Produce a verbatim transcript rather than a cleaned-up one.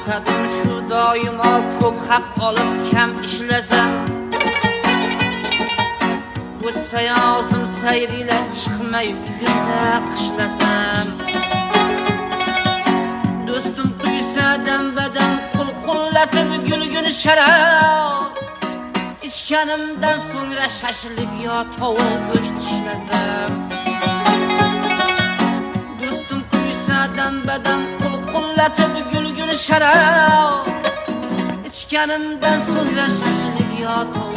maqsadim shu doimo ko'p haq olib kam ishlasam o'tsa yozim sayrilar chiqmay uyimda qishlasam do'stim quysa dam-badam qul qullatib gulgul sharab ichganimdan so'ngra shashlik yo tovuq go'sht ishlasam do'stim quysa dam-badam qul qullatib gulgul sharab ichganimdan so'ngra shashlik yo tovuq